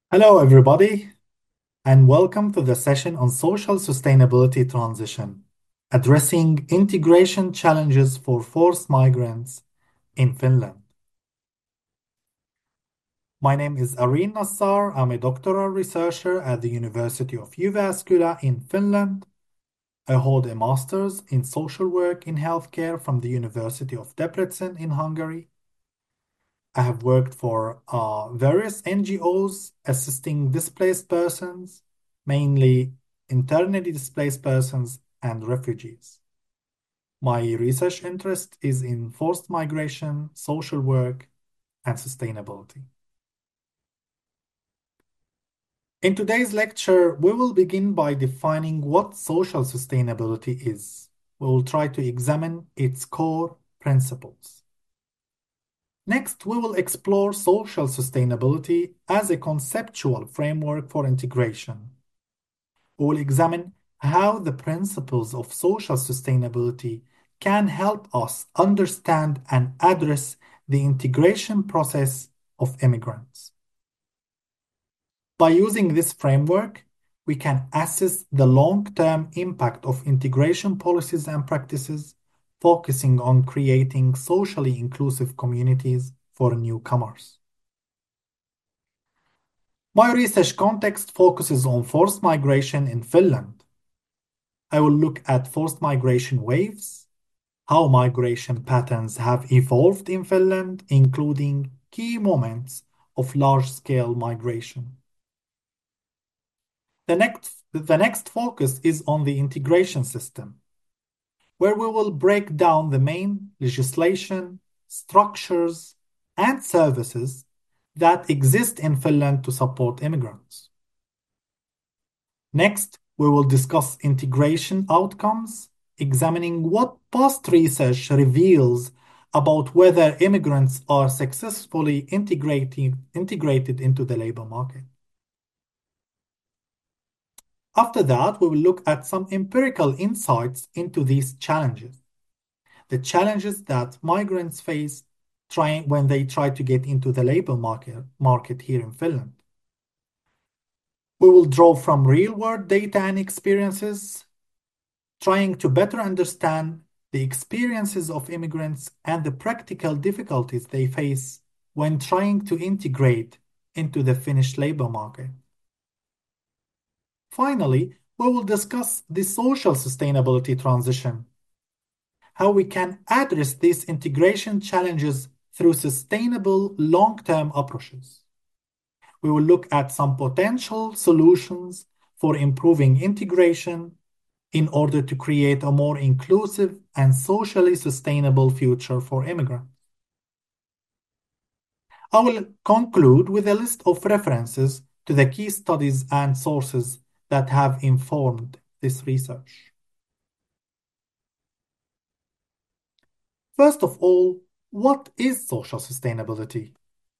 Hello, everybody, and welcome to the session on social sustainability transition, addressing integration challenges for forced migrants in Finland. My name is Areen Nassar. I'm a doctoral researcher at the University of Jyväskylä in Finland. I hold a master's in social work in healthcare from the University of Debrecen in Hungary. I have worked for various NGOs assisting displaced persons, mainly internally displaced persons and refugees. My research interest is in forced migration, social work, and sustainability. In today's lecture, we will begin by defining what social sustainability is. We will try to examine its core principles. Next, we will explore social sustainability as a conceptual framework for integration. We will examine how the principles of social sustainability can help us understand and address the integration process of immigrants. By using this framework, we can assess the long-term impact of integration policies and practices, focusing on creating socially inclusive communities for newcomers. My research context focuses on forced migration in Finland. I will look at forced migration waves, how migration patterns have evolved in Finland, including key moments of large-scale migration. The next focus is on the integration system, where we will break down the main legislation, structures, and services that exist in Finland to support immigrants. Next, we will discuss integration outcomes, examining what past research reveals about whether immigrants are successfully integrated into the labor market. After that, we will look at some empirical insights into these challenges, the challenges that migrants face when they try to get into the labor market here in Finland. We will draw from real-world data and experiences, trying to better understand the experiences of immigrants and the practical difficulties they face when trying to integrate into the Finnish labor market. Finally, we will discuss the social sustainability transition, how we can address these integration challenges through sustainable long-term approaches. We will look at some potential solutions for improving integration in order to create a more inclusive and socially sustainable future for immigrants. I will conclude with a list of references to the key studies and sources that have informed this research. First of all, what is social sustainability?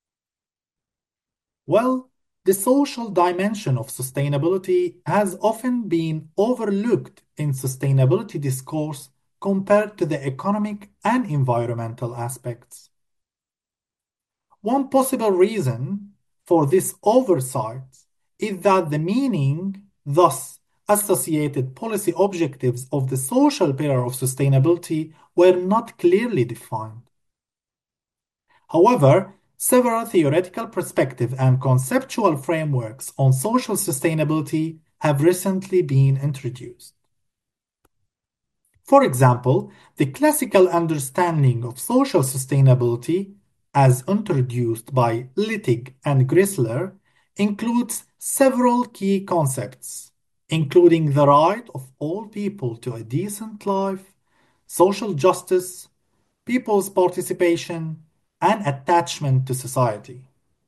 Well, the social dimension of sustainability has often been overlooked in sustainability discourse compared to the economic and environmental aspects. One possible reason for this oversight is that the meaning, thus associated policy objectives of the social pillar of sustainability were not clearly defined. However, several theoretical perspectives and conceptual frameworks on social sustainability have recently been introduced. For example, the classical understanding of social sustainability, as introduced by Littig and Grissler, includes several key concepts, including the right of all people to a decent life, social justice, people's participation, and attachment to society.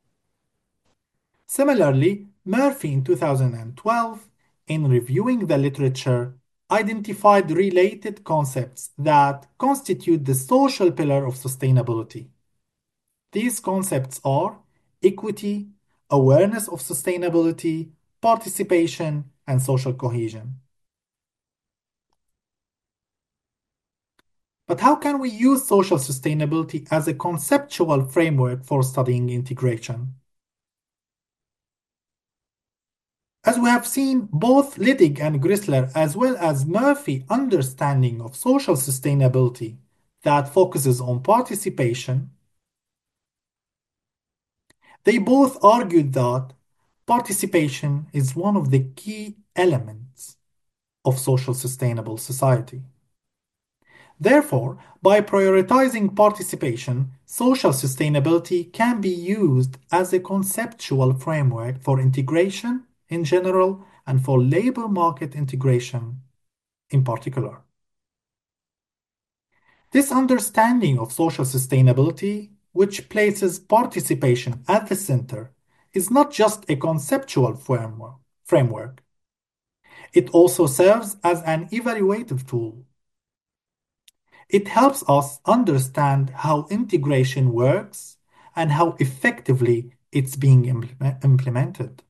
Similarly, Murphy in 2012, in reviewing the literature, identified related concepts that constitute the social pillar of sustainability. These concepts are equity, awareness of sustainability, participation, and social cohesion. But how can we use social sustainability as a conceptual framework for studying integration? As we have seen, both Liddig and Grissler, as well as Murphy, understanding of social sustainability that focuses on participation, they both argued that participation is one of the key elements of social sustainable society. Therefore, by prioritizing participation, social sustainability can be used as a conceptual framework for integration in general and for labor market integration in particular. This understanding of social sustainability, which places participation at the center, is not just a conceptual framework. It also serves as an evaluative tool. It helps us understand how integration works and how effectively it's being implemented.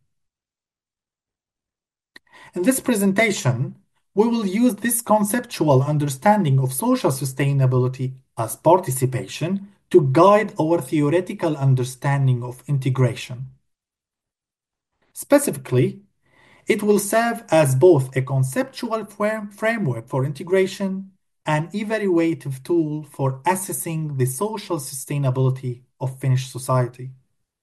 In this presentation, we will use this conceptual understanding of social sustainability as participation to guide our theoretical understanding of integration. Specifically, it will serve as both a conceptual framework for integration and evaluative tool for assessing the social sustainability of Finnish society.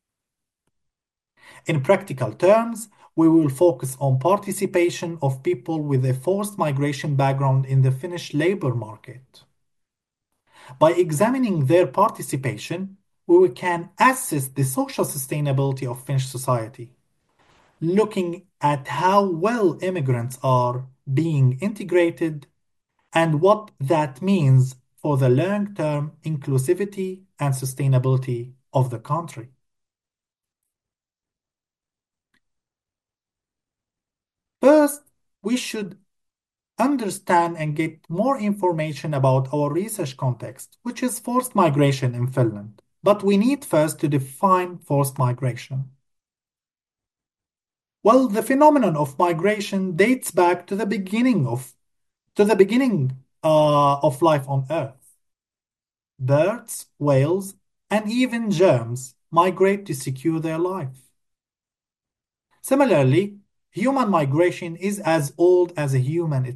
In practical terms, we will focus on participation of people with a forced migration background in the Finnish labor market. By examining their participation, we can assess the social sustainability of Finnish society, looking at how well immigrants are being integrated and what that means for the long-term inclusivity and sustainability of the country. First, we should understand and get more information about our research context, which is forced migration in Finland. But we need first to define forced migration. Well, the phenomenon of migration dates back to the beginning of life on Earth. Birds, whales, and even germs migrate to secure their life. Similarly, human migration is as old as a humankind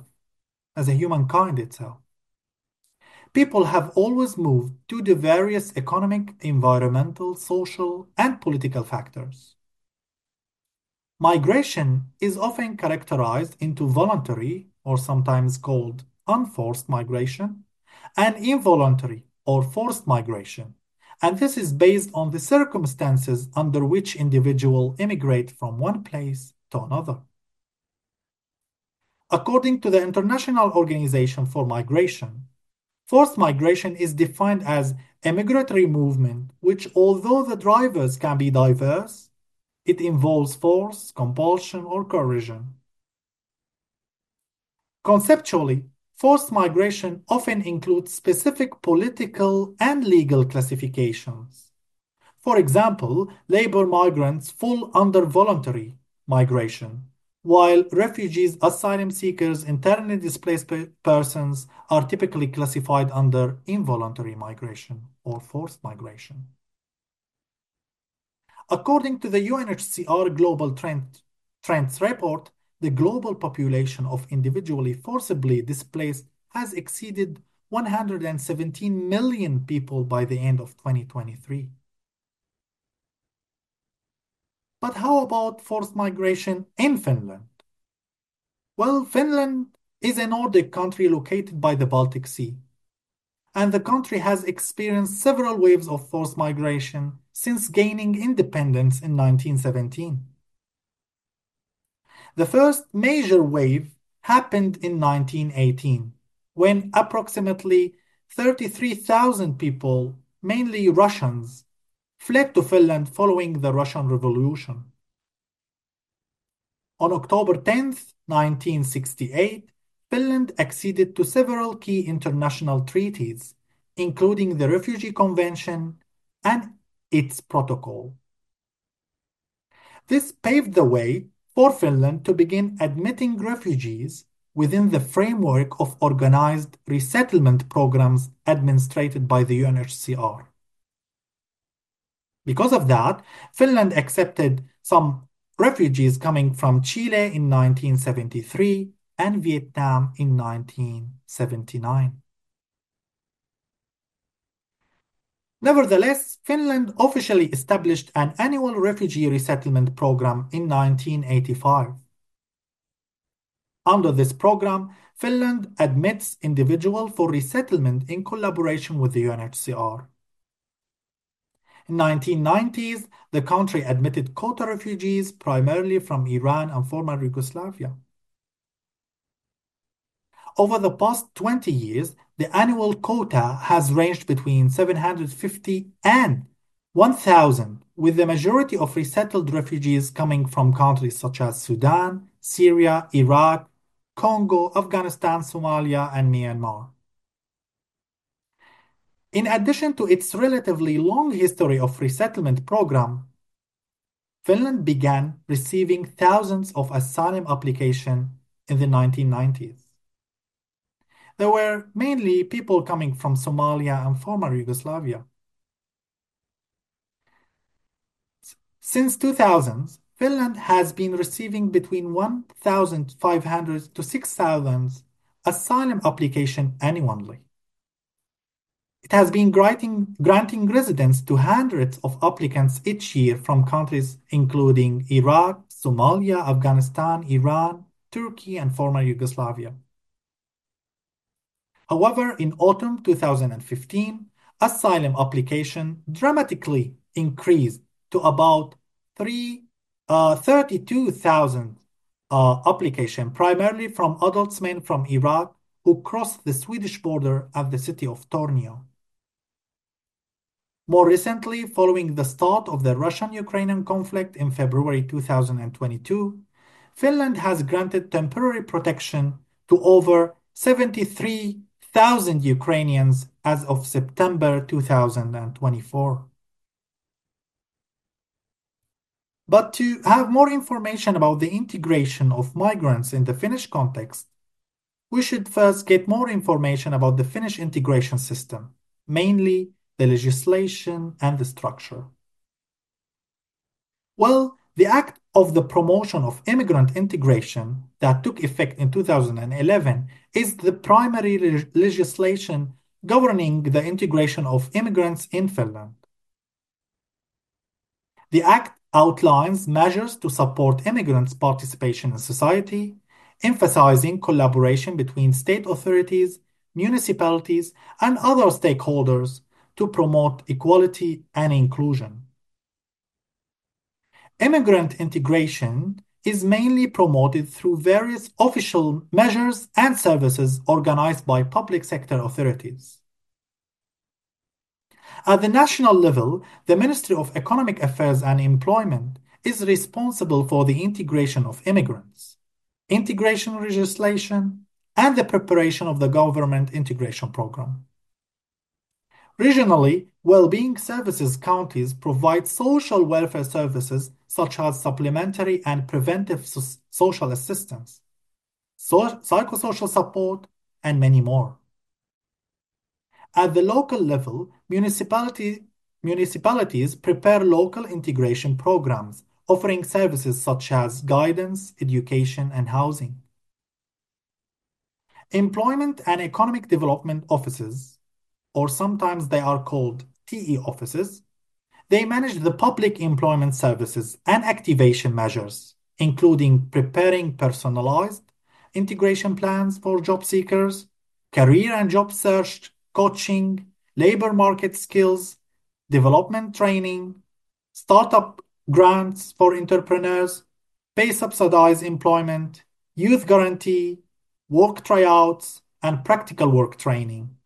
itself. People have always moved due to various economic, environmental, social, and political factors. Migration is often characterized into voluntary, or sometimes called unforced migration, and involuntary or forced migration, and this is based on the circumstances under which individuals immigrate from one place to another. According to the International Organization for Migration, forced migration is defined as a migratory movement which, although the drivers can be diverse, it involves force, compulsion, or coercion. Conceptually, forced migration often includes specific political and legal classifications. For example, labor migrants fall under voluntary migration, while refugees, asylum seekers, internally displaced persons are typically classified under involuntary migration or forced migration. According to the UNHCR Global Trends Report, the global population of individually forcibly displaced has exceeded 117 million people by the end of 2023. But how about forced migration in Finland? Well, Finland is a Nordic country located by the Baltic Sea, and the country has experienced several waves of forced migration since gaining independence in 1917. The first major wave happened in 1918, when approximately 33,000 people, mainly Russians, fled to Finland following the Russian Revolution. On October 10, 1968, Finland acceded to several key international treaties, including the Refugee Convention and its protocol. This paved the way for Finland to begin admitting refugees within the framework of organized resettlement programs administered by the UNHCR. Because of that, Finland accepted some refugees coming from Chile in 1973 and Vietnam in 1979. Nevertheless, Finland officially established an annual refugee resettlement program in 1985. Under this program, Finland admits individuals for resettlement in collaboration with the UNHCR. In 1990s, the country admitted quota refugees primarily from Iran and former Yugoslavia. Over the past 20 years, the annual quota has ranged between 750 and 1,000, with the majority of resettled refugees coming from countries such as Sudan, Syria, Iraq, Congo, Afghanistan, Somalia, and Myanmar. In addition to its relatively long history of resettlement program, Finland began receiving thousands of asylum applications in the 1990s. There were mainly people coming from Somalia and former Yugoslavia. Since 2000, Finland has been receiving between 1,500 to 6,000 asylum applications annually. It has been granting residence to hundreds of applicants each year from countries including Iraq, Somalia, Afghanistan, Iran, Turkey, and former Yugoslavia. However, in autumn 2015, asylum application dramatically increased to about 32,000 applications, primarily from adult men from Iraq who crossed the Swedish border at the city of Tornio. More recently, following the start of the Russian-Ukrainian conflict in February 2022, Finland has granted temporary protection to over 73,000 Ukrainians as of September 2024. But to have more information about the integration of migrants in the Finnish context, we should first get more information about the Finnish integration system, mainly the legislation and the structure. Well, the Act of the Promotion of Immigrant Integration that took effect in 2011 is the primary legislation governing the integration of immigrants in Finland. The Act outlines measures to support immigrants' participation in society, emphasizing collaboration between state authorities, municipalities, and other stakeholders to promote equality and inclusion. Immigrant integration is mainly promoted through various official measures and services organized by public sector authorities. At the national level, the Ministry of Economic Affairs and Employment is responsible for the integration of immigrants, integration legislation, and the preparation of the government integration program. Regionally, well-being services counties provide social welfare services such as supplementary and preventive social assistance, psychosocial support, and many more. At the local level, municipalities prepare local integration programs, offering services such as guidance, education, and housing. Employment and Economic Development Offices, or sometimes they are called TE offices, they manage the public employment services and activation measures, including preparing personalized integration plans for job seekers, career and job search, coaching, labor market skills, development training, startup grants for entrepreneurs, pay subsidized employment, youth guarantee, work tryouts, and practical work training.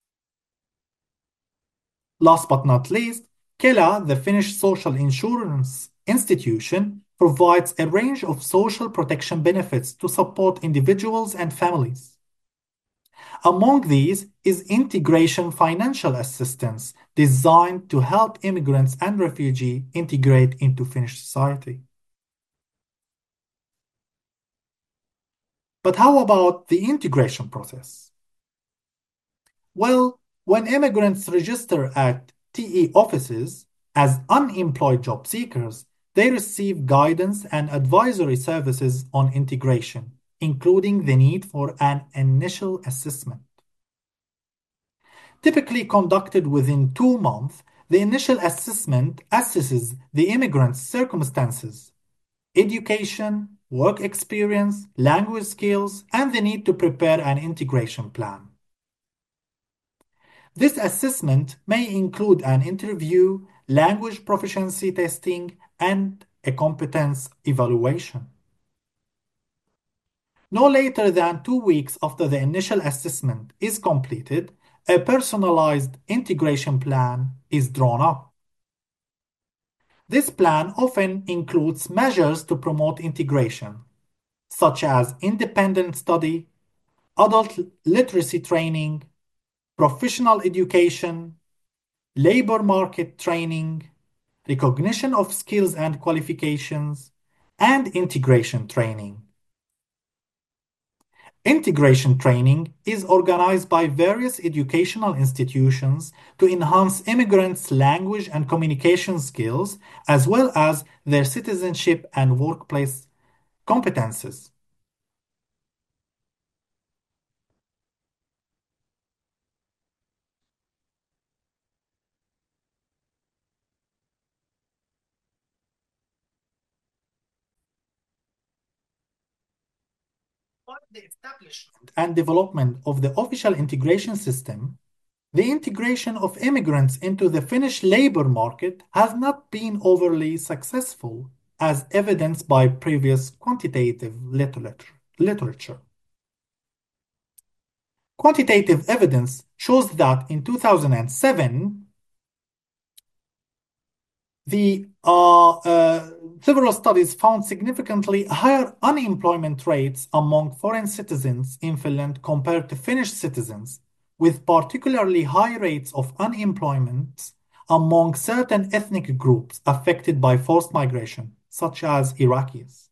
Last but not least, Kela, the Finnish social insurance institution, provides a range of social protection benefits to support individuals and families. Among these is integration financial assistance designed to help immigrants and refugees integrate into Finnish society. But how about the integration process? Well, when immigrants register at TE offices as unemployed job seekers, They receive guidance and advisory services on integration, including the need for an initial assessment. Typically conducted within 2 months, the initial assessment assesses the immigrant's circumstances, education, work experience, language skills, and the need to prepare an integration plan. This assessment may include an interview, language proficiency testing, and a competence evaluation. No later than 2 weeks after the initial assessment is completed, a personalized integration plan is drawn up. This plan often includes measures to promote integration, such as independent study, adult literacy training, professional education, labor market training, recognition of skills and qualifications, and integration training. Integration training is organized by various educational institutions to enhance immigrants' language and communication skills, as well as their citizenship and workplace competences. For the establishment and development of the official integration system, the integration of immigrants into the Finnish labor market has not been overly successful, as evidenced by previous quantitative literature. Quantitative evidence shows that in 2007, the several studies found significantly higher unemployment rates among foreign citizens in Finland compared to Finnish citizens, with particularly high rates of unemployment among certain ethnic groups affected by forced migration, such as Iraqis.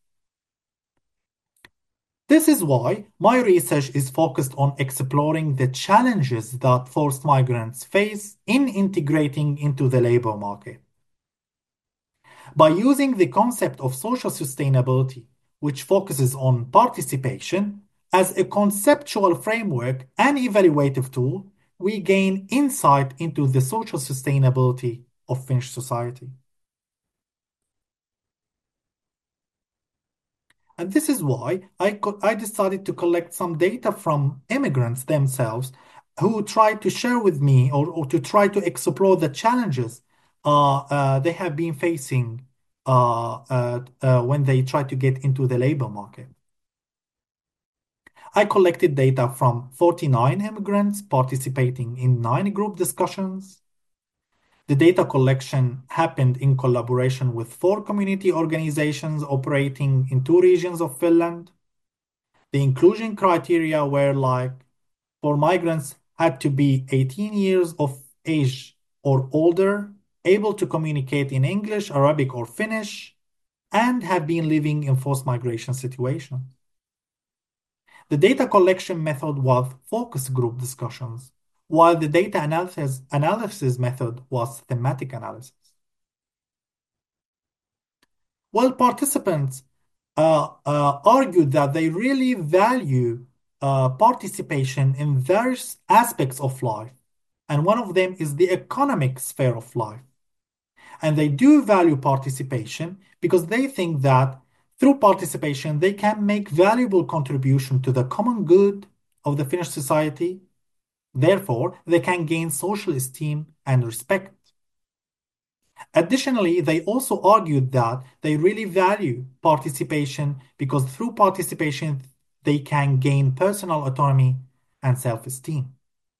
This is why my research is focused on exploring the challenges that forced migrants face in integrating into the labor market. By using the concept of social sustainability, which focuses on participation, as a conceptual framework and evaluative tool, we gain insight into the social sustainability of Finnish society. And this is why I decided to collect some data from immigrants themselves who tried to share with me or to try to explore the challenges they have been facing when they try to get into the labor market. I collected data from 49 immigrants participating in 9 group discussions. The data collection happened in collaboration with 4 community organizations operating in 2 regions of Finland. The inclusion criteria were like for migrants had to be 18 years of age or older, able to communicate in English, Arabic, or Finnish, and have been living in forced migration situations. The data collection method was focus group discussions, while the data analysis method was thematic analysis. Well, participants argued that they really value participation in various aspects of life, and one of them is the economic sphere of life. And they do value participation because they think that through participation they can make valuable contribution to the common good of the Finnish society. Therefore, they can gain social esteem and respect. Additionally, they also argued that they really value participation because through participation they can gain personal autonomy and self-esteem.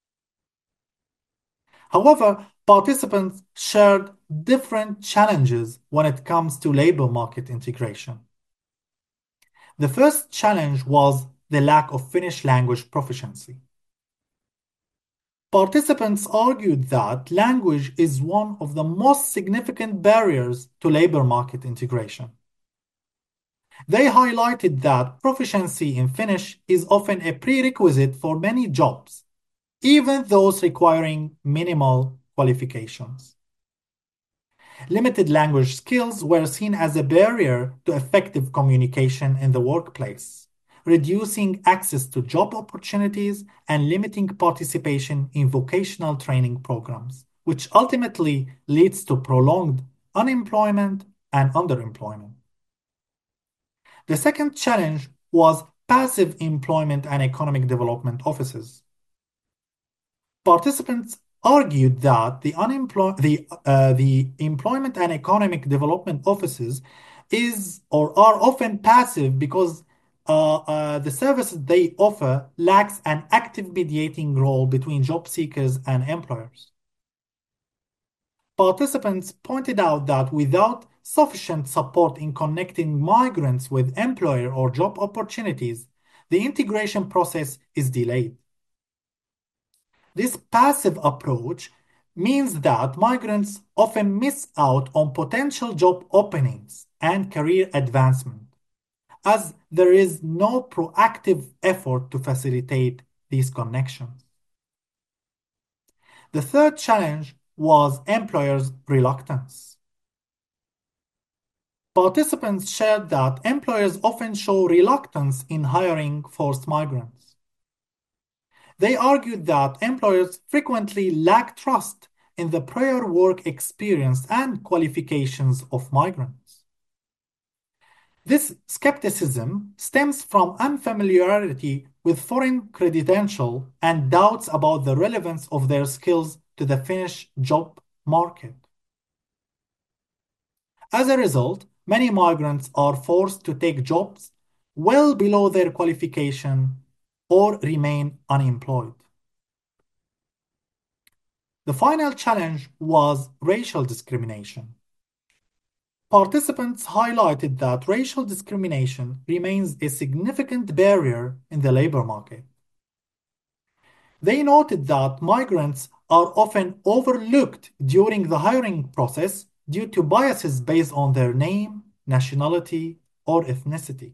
However, participants shared different challenges when it comes to labor market integration. The first challenge was the lack of Finnish language proficiency. Participants argued that language is one of the most significant barriers to labor market integration. They highlighted that proficiency in Finnish is often a prerequisite for many jobs, even those requiring minimal qualifications. Limited language skills were seen as a barrier to effective communication in the workplace, reducing access to job opportunities and limiting participation in vocational training programs, which ultimately leads to prolonged unemployment and underemployment. The second challenge was passive employment and economic development offices. Participants argued that the employment and economic development offices is or are often passive because the services they offer lacks an active mediating role between job seekers and employers. Participants pointed out that without sufficient support in connecting migrants with employer or job opportunities, the integration process is delayed. This passive approach means that migrants often miss out on potential job openings and career advancement, as there is no proactive effort to facilitate these connections. The third challenge was employers' reluctance. Participants shared that employers often show reluctance in hiring forced migrants. They argued that employers frequently lack trust in the prior work experience and qualifications of migrants. This skepticism stems from unfamiliarity with foreign credential and doubts about the relevance of their skills to the Finnish job market. As a result, many migrants are forced to take jobs well below their qualification or remain unemployed. The final challenge was racial discrimination. Participants highlighted that racial discrimination remains a significant barrier in the labor market. They noted that migrants are often overlooked during the hiring process due to biases based on their name, nationality, or ethnicity.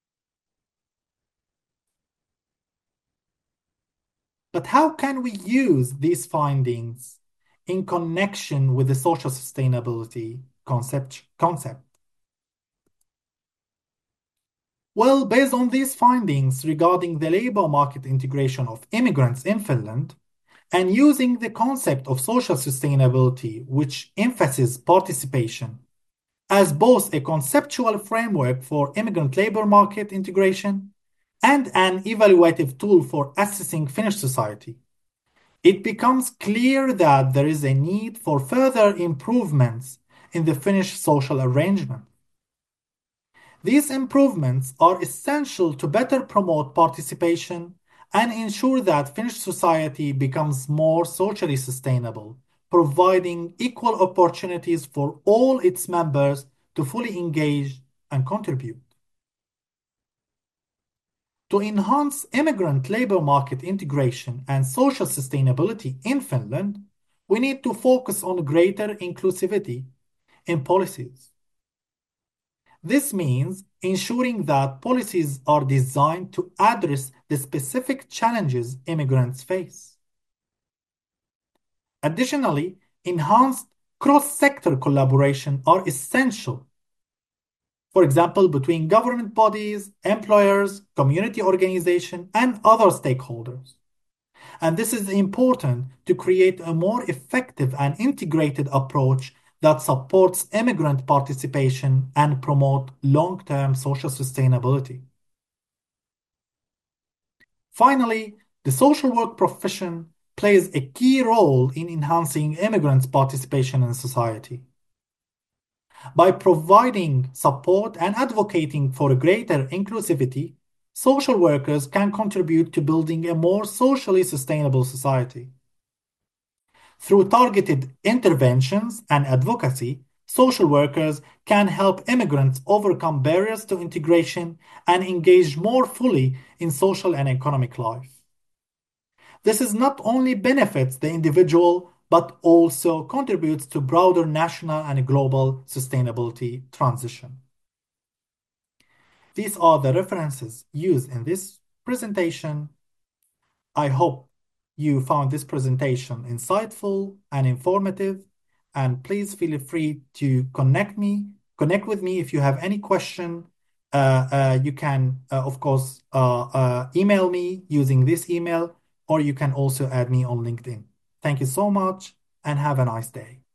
But how can we use these findings in connection with the social sustainability concept? Well, based on these findings regarding the labor market integration of immigrants in Finland, and using the concept of social sustainability, which emphasizes participation, as both a conceptual framework for immigrant labor market integration and an evaluative tool for assessing Finnish society, it becomes clear that there is a need for further improvements in the Finnish social arrangement. These improvements are essential to better promote participation and ensure that Finnish society becomes more socially sustainable, providing equal opportunities for all its members to fully engage and contribute. To enhance immigrant labor market integration and social sustainability in Finland, we need to focus on greater inclusivity in policies. This means ensuring that policies are designed to address the specific challenges immigrants face. Additionally, enhanced cross-sector collaboration are essential. For example, between government bodies, employers, community organizations, and other stakeholders. And this is important to create a more effective and integrated approach that supports immigrant participation and promote long-term social sustainability. Finally, the social work profession plays a key role in enhancing immigrants' participation in society. By providing support and advocating for greater inclusivity, social workers can contribute to building a more socially sustainable society. Through targeted interventions and advocacy, social workers can help immigrants overcome barriers to integration and engage more fully in social and economic life. This is not only benefits the individual, but also contributes to broader national and global sustainability transition. These are the references used in this presentation. I hope you found this presentation insightful and informative, and please feel free to connect with me if you have any question. You can, of course, email me using this email, or you can also add me on LinkedIn. Thank you so much and have a nice day.